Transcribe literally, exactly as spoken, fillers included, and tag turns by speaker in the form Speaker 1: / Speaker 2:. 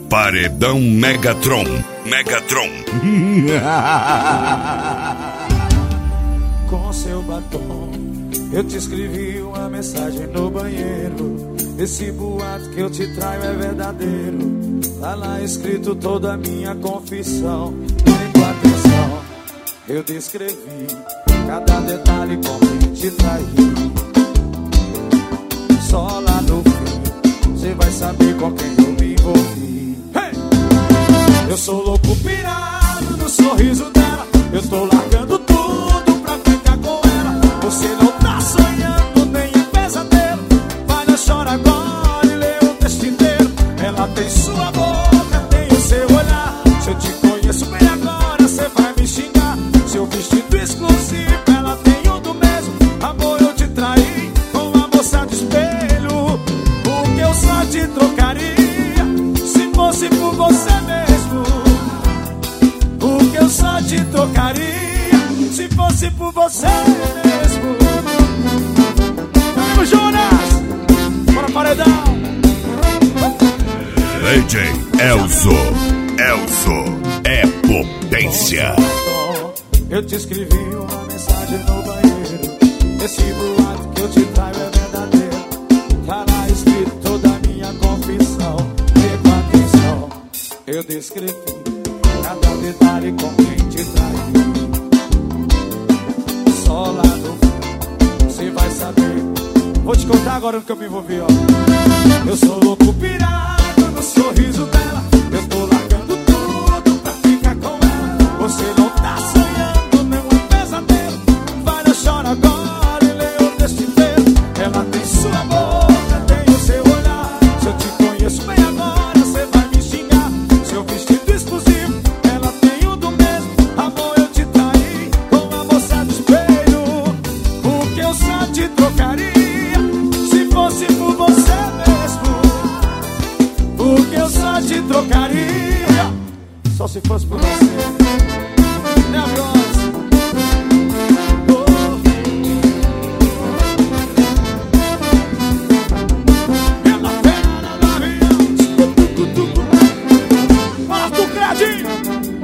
Speaker 1: Paredão Megatron. Megatron.
Speaker 2: Com seu batom, eu te escrevi uma mensagem no banheiro. Esse boato que eu te traio é verdadeiro. Tá lá escrito toda a minha confissão. Vem com atenção, eu descrevi cada detalhe como te traí. Só lá no fim você vai saber com quem eu me envolvi. Hey! Eu sou louco pirado no sorriso dela. Eu tô largando tudo pra ficar com ela. Você não tá sonhando nem em pesadelo. Vai, não chora agora e lê o texto inteiro. Ela tem sua boca, tem o seu olhar. Se eu te conheço bem agora, você vai me xingar. Seu vestido exclusivo, ela tem um do mesmo. Amor, eu te traí com uma moça de espelho. Porque eu só te trocaria se fosse por você mesmo. Porque eu só te trocaria se fosse por você mesmo. Vamos, Jonas! Bora, paredão!
Speaker 1: D J Elzo. Elzo é potência.
Speaker 2: Eu te escrevi uma mensagem no banheiro. Esse boato que eu te traio é verdadeiro. Tá lá escrito toda a minha confissão. Presta atenção, eu descrevi cada detalhe com quem te traiu. Só lá no fim você vai saber. Vou te contar agora no que eu me envolvi, ó. Eu sou louco pirado no sorriso dela. Eu tô largando tudo pra ficar com ela. Você não tá sonhando nenhum pesadelo. Vai, não chora agora e lê o texto inteiro. Ela tem sua boca, tem o seu olhar. Se eu te conheço bem agora, você vai me xingar. Seu vestido exclusivo, ela tem um do mesmo. Amor, eu te traí com a moça do espelho. Porque eu só te trocaria se fosse por você mesmo. Porque eu só te trocaria só se fosse por você. Né, Bros? Oh. Pela perna do avião. Arthur Credinho.